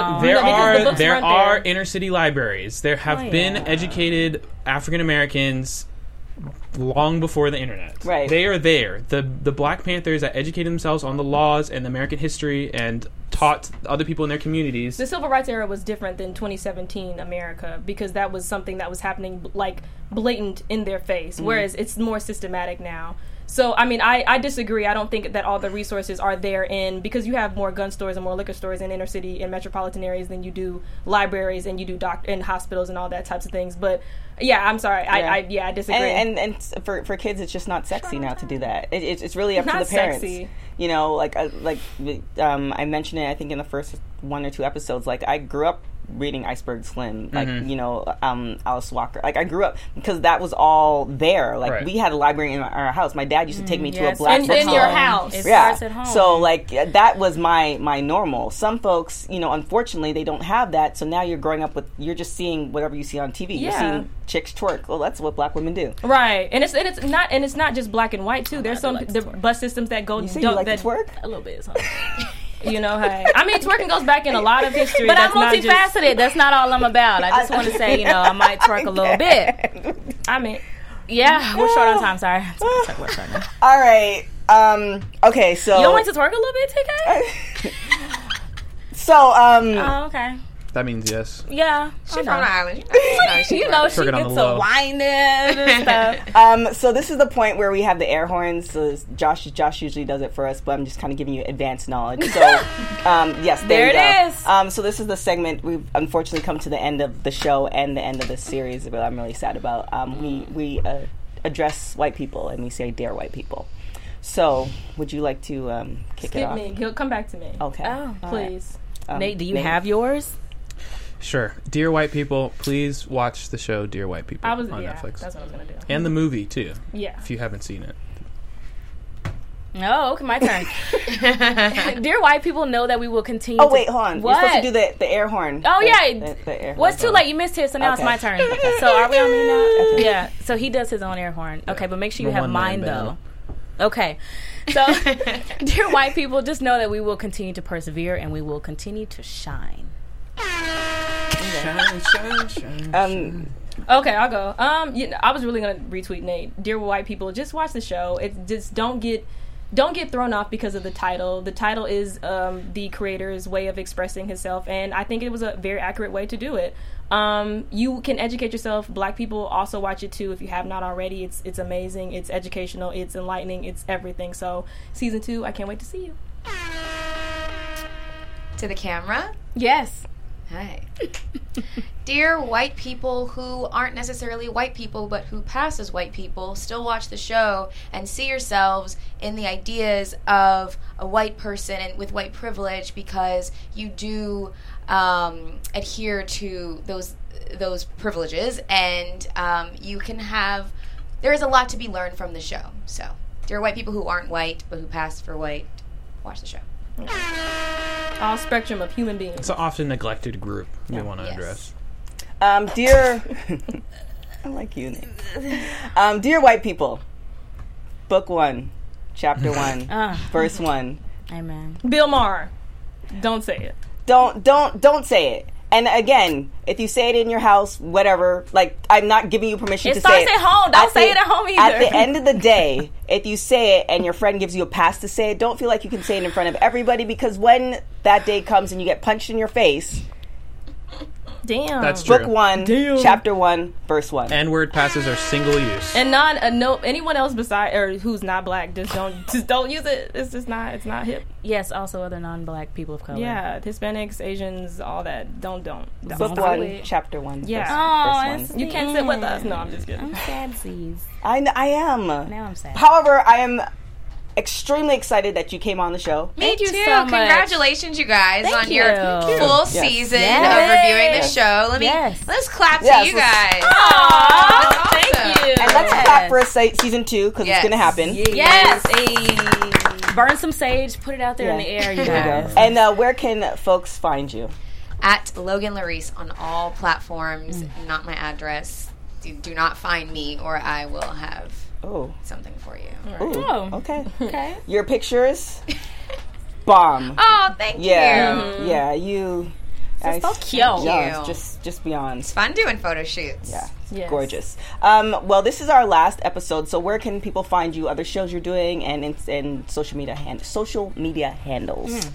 there are inner city libraries. There have been educated African Americans long before the internet. Right. They are there. The Black Panthers that educated themselves on the laws and American history and taught other people in their communities. The Civil Rights era was different than 2017 America because that was something that was happening blatant in their face, whereas it's more systematic now. So, I disagree. I don't think that all the resources are there because you have more gun stores and more liquor stores in inner city and metropolitan areas than you do libraries and you do and hospitals and all that types of things. But, yeah, I'm sorry. I disagree. And for kids, it's just not sexy now to do that. It's really up to the parents. Sexy. I mentioned it, I think, in the first 1 or 2 episodes. I grew up reading Iceberg Slim, Alice Walker. I grew up because that was all there. We had a library in our house. My dad used to take me to a black bookstore. In your house. It starts at home. So that was my normal. Some folks, unfortunately, they don't have that. So now you're growing up you're just seeing whatever you see on TV. You're seeing chicks twerk. Well, that's what black women do. Right, and it's not just black and white too. There's some the bus systems that go. You say you like to twerk a little bit. You know, hey. I mean, twerking goes back in a lot of history. But I'm multifaceted. That's not all I'm about. I just want to say, I might twerk a little bit. I mean, yeah, we're short on time. Sorry. All right. Okay, so you don't want to twerk a little bit, TK? So, oh, okay. That means yes. Yeah. She's from the island. She gets a whining and stuff. So this is the point where we have the air horns. So Josh usually does it for us, but I'm just kind of giving you advanced knowledge. So, yes, there it is. So this is the segment. We've unfortunately come to the end of the show and the end of this series, but I'm really sad about. We address white people and we say, "Dear white people." So, would you like to kick it off? Skip me. He'll come back to me. Okay. Oh, please. Nate, do you have yours? Sure. Dear white people, please watch the show Dear White People on Netflix. That's what I was going to do. And the movie, too. Yeah. If you haven't seen it. Oh, okay, my turn. Dear white people, know that we will continue. Oh, wait, hold on. What? You're supposed to do the air horn. Oh, the air well, it's too late. You missed his, so now it's my turn. So are we on me now? Okay. Yeah. So he does his own air horn. Okay, but make sure you have mine, though. Okay. So, dear white people, just know that we will continue to persevere and we will continue to shine. Shine. Okay, I'll go. I was really gonna retweet Nate. Dear white people, just watch the show. It just don't get thrown off because of the title. The title is the creator's way of expressing himself, and I think it was a very accurate way to do it. You can educate yourself. Black people also watch it too if you have not already. It's amazing. It's educational. It's enlightening. It's everything. So season 2, I can't wait to see you. To the camera. Yes. Hi. Dear white people who aren't necessarily white people but who pass as white people, still watch the show and see yourselves in the ideas of a white person and with white privilege, because you do adhere to those privileges, and you can have, there is a lot to be learned from the show. So, dear white people who aren't white but who pass for white, watch the show. All spectrum of human beings. It's an often neglected group we want to address. Dear, I like you, Nate. Dear white people, book 1, chapter 1, verse 1. Amen. Bill Maher, don't say it. Don't say it. And again, if you say it in your house, whatever, like, I'm not giving you permission to say it. It starts at home. Don't say it at home either. At the end of the day, if you say it and your friend gives you a pass to say it, don't feel like you can say it in front of everybody, because when that day comes and you get punched in your face... Damn. That's true. Book 1, chapter 1, verse 1. N-word passes are single use. And anyone else beside or who's not black, just don't use it. It's just not. It's not hip. Yes, also other non-black people of color. Yeah, Hispanics, Asians, all that. Don't. Book 1, chapter 1. Yeah. Verse 1. You can't sit with us. No, I'm just kidding. I'm sad, sees. I am. Now I'm sad. However, I am extremely excited that you came on the show. Me too. so much. Congratulations, you guys, Thank on you. your full season Yes. of reviewing the show. Let's clap to you guys. Aww, That's thank awesome. you. And let's clap for season 2, because it's going to happen. Yes. Burn some sage, put it out there in the air, you guys. And where can folks find you? At Logan Larice on all platforms. Not my address. Do not find me, or I will have something for you. Ooh, okay. Your pictures, bomb. Oh, thank you. Yeah, you. So cute. Yeah, just beyond. It's fun doing photo shoots. Yeah. Yes. Gorgeous. Well, this is our last episode, so where can people find you, other shows you're doing, and social media handles?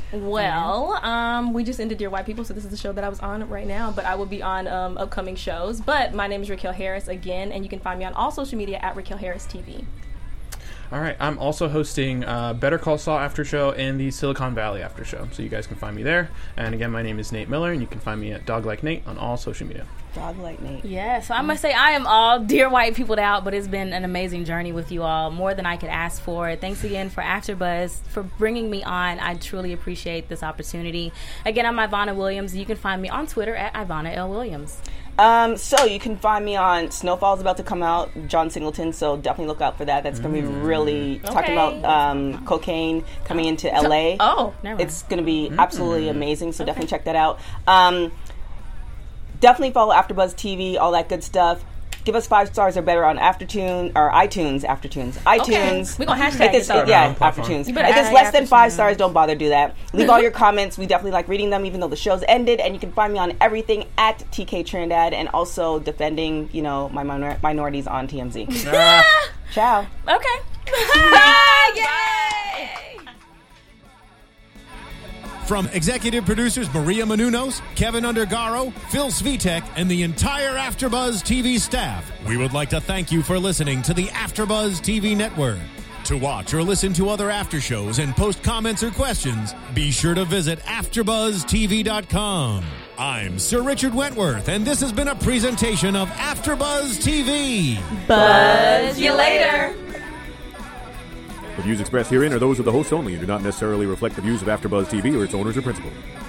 Well, we just ended Dear White People, so this is the show that I was on right now, but I will be on upcoming shows. But my name is Raquel Harris again, and you can find me on all social media at Raquel Harris TV. All right, I'm also hosting Better Call Saul After Show and the Silicon Valley After Show, so you guys can find me there. And again, my name is Nate Miller, and you can find me at Dog Like Nate on all social media. Dog Like Nate. Yeah, so I must say I am all Dear White Peopled out, but it's been an amazing journey with you all, more than I could ask for. Thanks again for AfterBuzz for bringing me on. I truly appreciate this opportunity. Again, I'm Ivana Williams. You can find me on Twitter at Ivana L. Williams. So you can find me on Snowfall's about to come out, John Singleton, so definitely look out for that. That's going to be really talking about cocaine coming into LA. It's going to be absolutely amazing, so definitely check that out. Definitely follow AfterBuzz TV, all that good stuff. Give us 5 stars or better on iTunes. Okay. We're going to hashtag it. Aftertunes. If it's less than 5 stars, don't bother do that. Leave all your comments. We definitely like reading them, even though the show's ended. And you can find me on everything at TK Trinidad, and also defending, my minorities on TMZ. Ciao. Okay. Yay! From executive producers Maria Menounos, Kevin Undergaro, Phil Svitek, and the entire AfterBuzz TV staff, we would like to thank you for listening to the AfterBuzz TV network. To watch or listen to other after shows and post comments or questions, be sure to visit AfterBuzzTV.com. I'm Sir Richard Wentworth, and this has been a presentation of AfterBuzz TV. Buzz you later. The views expressed herein are those of the hosts only and do not necessarily reflect the views of AfterBuzz TV or its owners or principals.